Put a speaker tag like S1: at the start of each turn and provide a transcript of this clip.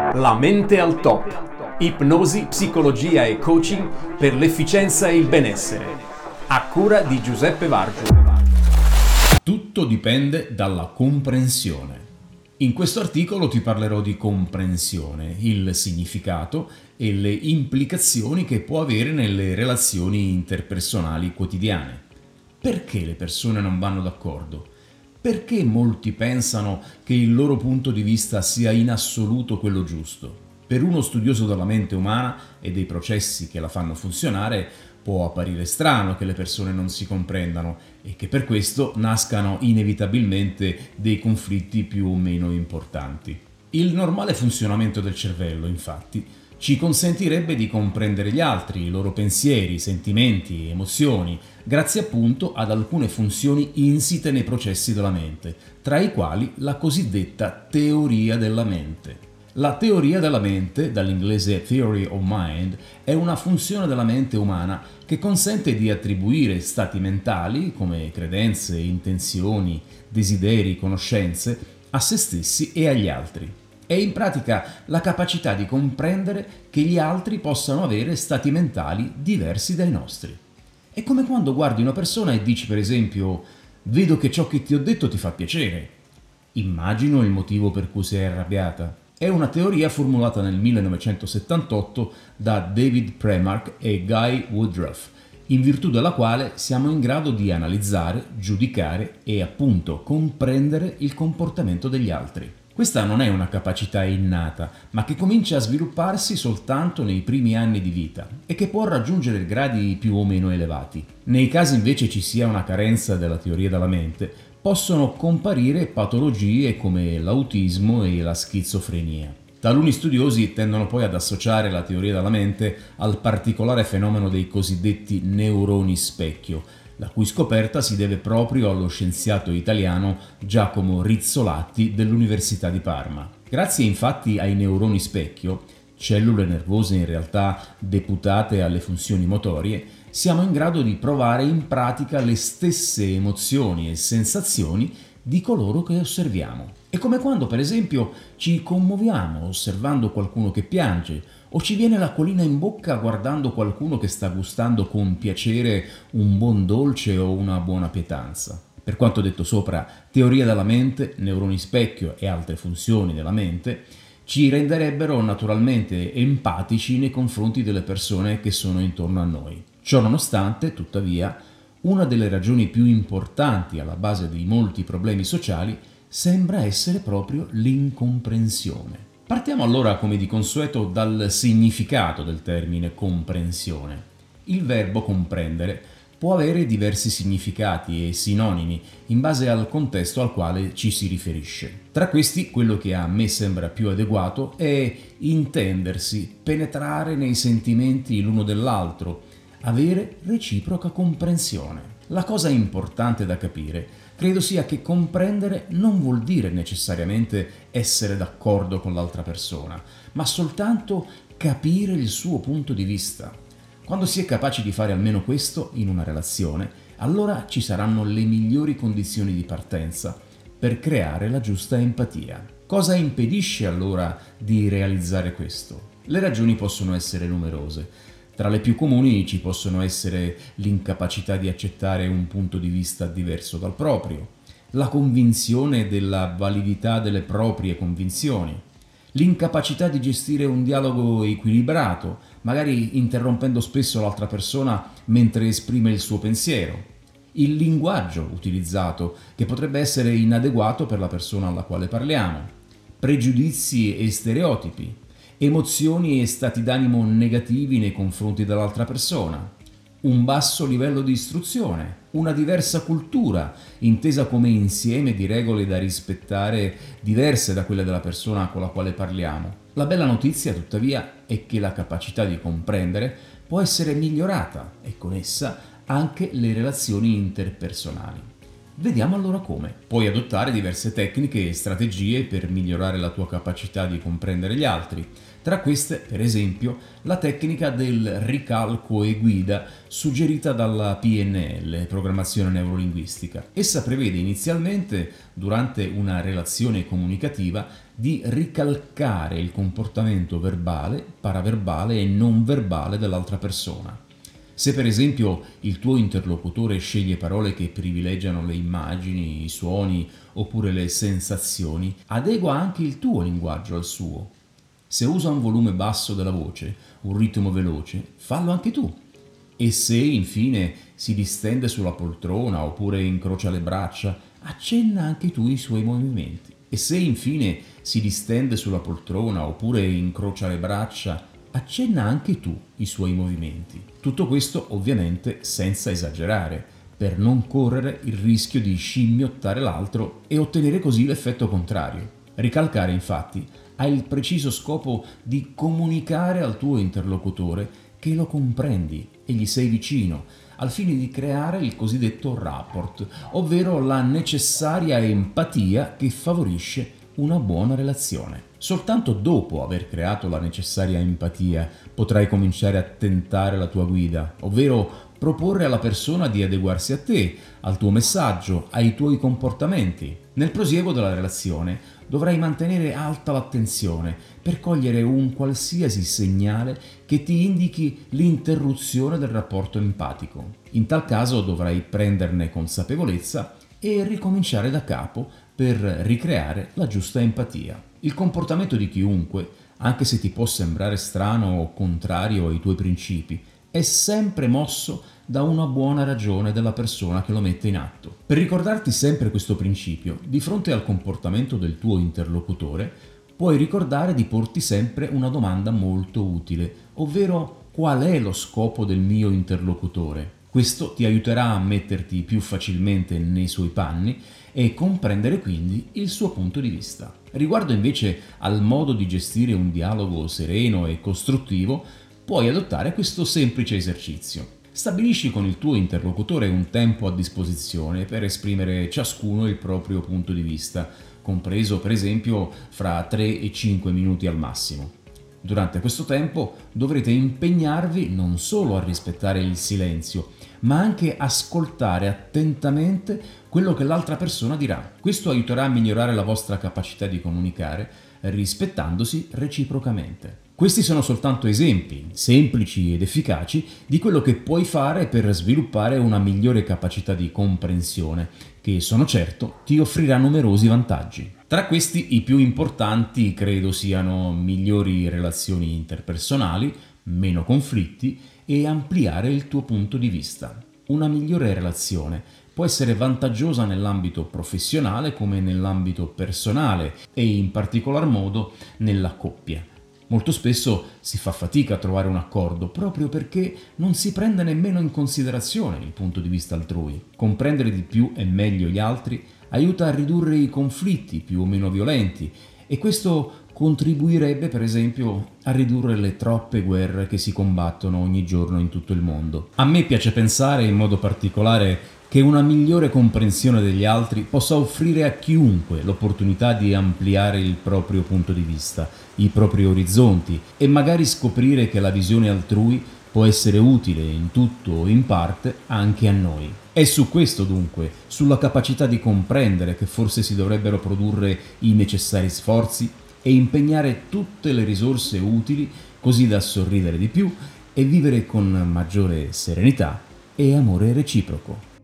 S1: La mente al top. Ipnosi, psicologia e coaching per l'efficienza e il benessere. A cura di Giuseppe Vargio.
S2: Tutto dipende dalla comprensione. In questo articolo ti parlerò di comprensione, il significato e le implicazioni che può avere nelle relazioni interpersonali quotidiane. Perché le persone non vanno d'accordo? Perché molti pensano che il loro punto di vista sia in assoluto quello giusto? Per uno studioso della mente umana e dei processi che la fanno funzionare, può apparire strano che le persone non si comprendano e che per questo nascano inevitabilmente dei conflitti più o meno importanti. Il normale funzionamento del cervello, infatti, ci consentirebbe di comprendere gli altri, i loro pensieri, sentimenti, emozioni, grazie appunto ad alcune funzioni insite nei processi della mente, tra i quali la cosiddetta teoria della mente. La teoria della mente, dall'inglese theory of mind, è una funzione della mente umana che consente di attribuire stati mentali, come credenze, intenzioni, desideri, conoscenze, a se stessi e agli altri. È in pratica la capacità di comprendere che gli altri possano avere stati mentali diversi dai nostri. È come quando guardi una persona e dici, per esempio, «Vedo che ciò che ti ho detto ti fa piacere. Immagino il motivo per cui sei arrabbiata». È una teoria formulata nel 1978 da David Premark e Guy Woodruff, in virtù della quale siamo in grado di analizzare, giudicare e appunto comprendere il comportamento degli altri. Questa non è una capacità innata, ma che comincia a svilupparsi soltanto nei primi anni di vita e che può raggiungere gradi più o meno elevati. Nei casi invece ci sia una carenza della teoria della mente, possono comparire patologie come l'autismo e la schizofrenia. Taluni studiosi tendono poi ad associare la teoria della mente al particolare fenomeno dei cosiddetti neuroni specchio, la cui scoperta si deve proprio allo scienziato italiano Giacomo Rizzolatti dell'Università di Parma. Grazie infatti ai neuroni specchio, cellule nervose in realtà deputate alle funzioni motorie, siamo in grado di provare in pratica le stesse emozioni e sensazioni di coloro che osserviamo. È come quando, per esempio, ci commuoviamo osservando qualcuno che piange, o ci viene l'acquolina in bocca guardando qualcuno che sta gustando con piacere un buon dolce o una buona pietanza. Per quanto detto sopra, teoria della mente, neuroni specchio e altre funzioni della mente, ci renderebbero naturalmente empatici nei confronti delle persone che sono intorno a noi. Ciò nonostante, tuttavia, una delle ragioni più importanti alla base di molti problemi sociali sembra essere proprio l'incomprensione. Partiamo allora, come di consueto, dal significato del termine comprensione. Il verbo comprendere può avere diversi significati e sinonimi in base al contesto al quale ci si riferisce. Tra questi, quello che a me sembra più adeguato è intendersi, penetrare nei sentimenti l'uno dell'altro, avere reciproca comprensione. La cosa importante da capire credo sia che comprendere non vuol dire necessariamente essere d'accordo con l'altra persona, ma soltanto capire il suo punto di vista. Quando si è capaci di fare almeno questo in una relazione, allora ci saranno le migliori condizioni di partenza per creare la giusta empatia. Cosa impedisce allora di realizzare questo? Le ragioni possono essere numerose. Tra le più comuni ci possono essere l'incapacità di accettare un punto di vista diverso dal proprio, la convinzione della validità delle proprie convinzioni, l'incapacità di gestire un dialogo equilibrato, magari interrompendo spesso l'altra persona mentre esprime il suo pensiero, il linguaggio utilizzato, che potrebbe essere inadeguato per la persona alla quale parliamo, pregiudizi e stereotipi, emozioni e stati d'animo negativi nei confronti dell'altra persona, un basso livello di istruzione, una diversa cultura, intesa come insieme di regole da rispettare diverse da quelle della persona con la quale parliamo. La bella notizia, tuttavia, è che la capacità di comprendere può essere migliorata e con essa anche le relazioni interpersonali. Vediamo allora come. Puoi adottare diverse tecniche e strategie per migliorare la tua capacità di comprendere gli altri. Tra queste, per esempio, la tecnica del ricalco e guida suggerita dalla PNL, programmazione neurolinguistica. Essa prevede inizialmente, durante una relazione comunicativa, di ricalcare il comportamento verbale, paraverbale e non verbale dell'altra persona. Se per esempio il tuo interlocutore sceglie parole che privilegiano le immagini, i suoni oppure le sensazioni, adegua anche il tuo linguaggio al suo. Se usa un volume basso della voce, un ritmo veloce, fallo anche tu. E se infine si distende sulla poltrona oppure incrocia le braccia, accenna anche tu i suoi movimenti. E se infine si distende sulla poltrona oppure incrocia le braccia, accenna anche tu i suoi movimenti. Tutto questo ovviamente senza esagerare, per non correre il rischio di scimmiottare l'altro e ottenere così l'effetto contrario. Ricalcare infatti ha il preciso scopo di comunicare al tuo interlocutore che lo comprendi e gli sei vicino, al fine di creare il cosiddetto rapport, ovvero la necessaria empatia che favorisce una buona relazione. Soltanto dopo aver creato la necessaria empatia potrai cominciare a tentare la tua guida, ovvero proporre alla persona di adeguarsi a te, al tuo messaggio, ai tuoi comportamenti. Nel prosieguo della relazione dovrai mantenere alta l'attenzione per cogliere un qualsiasi segnale che ti indichi l'interruzione del rapporto empatico. In tal caso dovrai prenderne consapevolezza e ricominciare da capo per ricreare la giusta empatia. Il comportamento di chiunque, anche se ti può sembrare strano o contrario ai tuoi principi, è sempre mosso da una buona ragione della persona che lo mette in atto. Per ricordarti sempre questo principio, di fronte al comportamento del tuo interlocutore, puoi ricordare di porti sempre una domanda molto utile, ovvero: qual è lo scopo del mio interlocutore? Questo ti aiuterà a metterti più facilmente nei suoi panni e comprendere quindi il suo punto di vista. Riguardo invece al modo di gestire un dialogo sereno e costruttivo, puoi adottare questo semplice esercizio. Stabilisci con il tuo interlocutore un tempo a disposizione per esprimere ciascuno il proprio punto di vista, compreso per esempio fra 3 e 5 minuti al massimo. Durante questo tempo dovrete impegnarvi non solo a rispettare il silenzio, ma anche ascoltare attentamente quello che l'altra persona dirà. Questo aiuterà a migliorare la vostra capacità di comunicare, rispettandosi reciprocamente. Questi sono soltanto esempi, semplici ed efficaci, di quello che puoi fare per sviluppare una migliore capacità di comprensione, che sono certo ti offrirà numerosi vantaggi. Tra questi i più importanti credo siano migliori relazioni interpersonali, meno conflitti e ampliare il tuo punto di vista. Una migliore relazione può essere vantaggiosa nell'ambito professionale come nell'ambito personale e in particolar modo nella coppia. Molto spesso si fa fatica a trovare un accordo proprio perché non si prende nemmeno in considerazione il punto di vista altrui. Comprendere di più e meglio gli altri aiuta a ridurre i conflitti più o meno violenti e questo contribuirebbe per esempio a ridurre le troppe guerre che si combattono ogni giorno in tutto il mondo. A me piace pensare in modo particolare che una migliore comprensione degli altri possa offrire a chiunque l'opportunità di ampliare il proprio punto di vista, i propri orizzonti e magari scoprire che la visione altrui può essere utile in tutto o in parte anche a noi. È su questo dunque, sulla capacità di comprendere, che forse si dovrebbero produrre i necessari sforzi e impegnare tutte le risorse utili così da sorridere di più e vivere con maggiore serenità e amore reciproco.